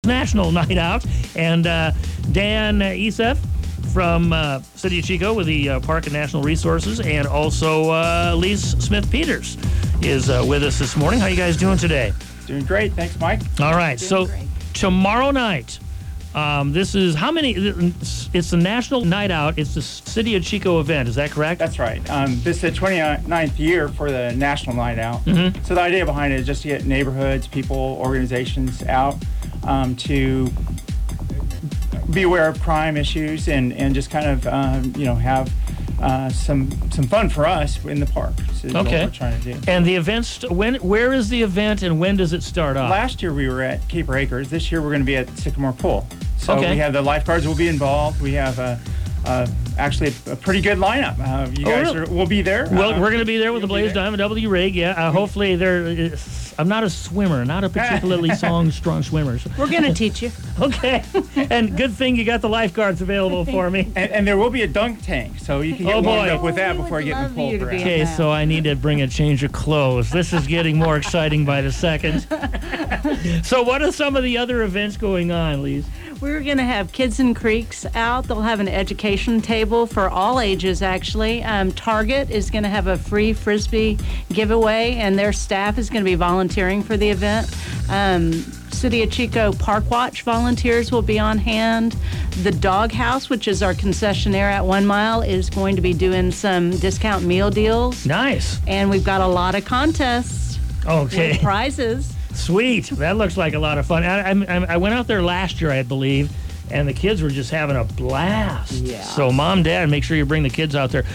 National Night Out, and Dan Esef from City of Chico with the Park and National Resources, and also Lise Smith-Peters is with us this morning. How you guys doing today? Doing great. Thanks, Mike. All right. So tomorrow night, this is how many? It's the National Night Out. It's the City of Chico event. Is that correct? That's right. This is the 29th year for the National Night Out. Mm-hmm. So the idea behind it is just to get neighborhoods, people, organizations out to be aware of crime issues and just kind of have some fun for us in the park. So that's what we're trying to do. And the events, where is the event and when does it start off? Last year we were at Caper Acres. This year we're going to be at Sycamore Pool. So we have the lifeguards will be involved. We have actually a pretty good lineup. You guys will be there. Well, we're going to be there with the Blaze Diamond W rig. Yeah. Hopefully I'm not a swimmer, not a particularly strong swimmer. So. We're going to teach you. Okay. And good thing you got the lifeguards available for me. And there will be a dunk tank, so you can get warmed up with that before you get in the pool. Okay, so I need to bring a change of clothes. This is getting more exciting by the second. So what are some of the other events going on, Lise? We're going to have Kids and Creeks out. They'll have an education table for all ages, actually. Target is going to have a free Frisbee giveaway, and their staff is going to be volunteering for the event. City of Chico Park Watch volunteers will be on hand. The Dog House, which is our concessionaire at 1 Mile, is going to be doing some discount meal deals. Nice. And we've got a lot of contests. Okay. With prizes. Sweet. That looks like a lot of fun. I went out there last year, I believe, and the kids were just having a blast. Yeah. So, Mom, Dad, make sure you bring the kids out there.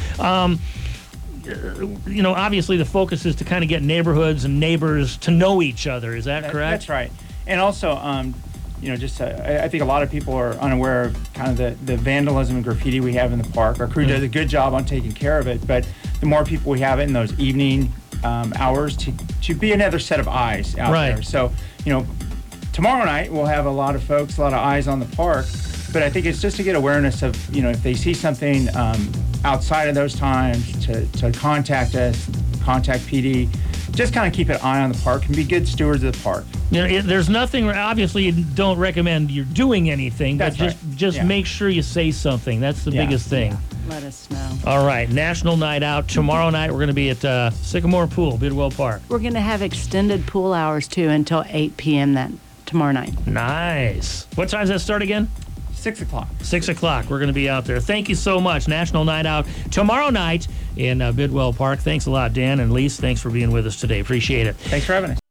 Obviously the focus is to kind of get neighborhoods and neighbors to know each other. Is that correct? That's right. And also, I think a lot of people are unaware of kind of the vandalism and graffiti we have in the park. Our crew does a good job on taking care of it, but the more people we have in those evening hours to be another set of eyes out there. So, tomorrow night we'll have a lot of folks, a lot of eyes on the park, but I think it's just to get awareness of, if they see something outside of those times, to contact us, contact PD, just kind of keep an eye on the park and be good stewards of the park. There's nothing, obviously you don't recommend you're doing anything, but just make sure you say something. That's the biggest thing. Yeah. Let us know. All right, National Night Out. Tomorrow night we're going to be at Sycamore Pool, Bidwell Park. We're going to have extended pool hours, too, until 8 p.m. tomorrow night. Nice. What time does that start again? 6 o'clock. 6 o'clock. We're going to be out there. Thank you so much. National Night Out tomorrow night in Bidwell Park. Thanks a lot, Dan and Lise. Thanks for being with us today. Appreciate it. Thanks for having us.